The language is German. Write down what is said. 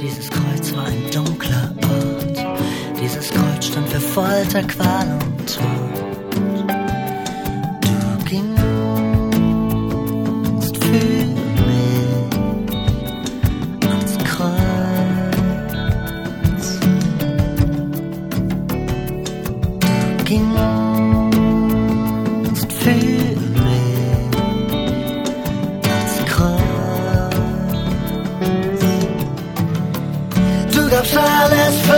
Dieses Kreuz war ein dunkler Ort. Dieses Kreuz stand für Folter, Qual und Tod. Du gingst für mich ans Kreuz. Du gingst für mich ans Kreuz. Du gabst alles für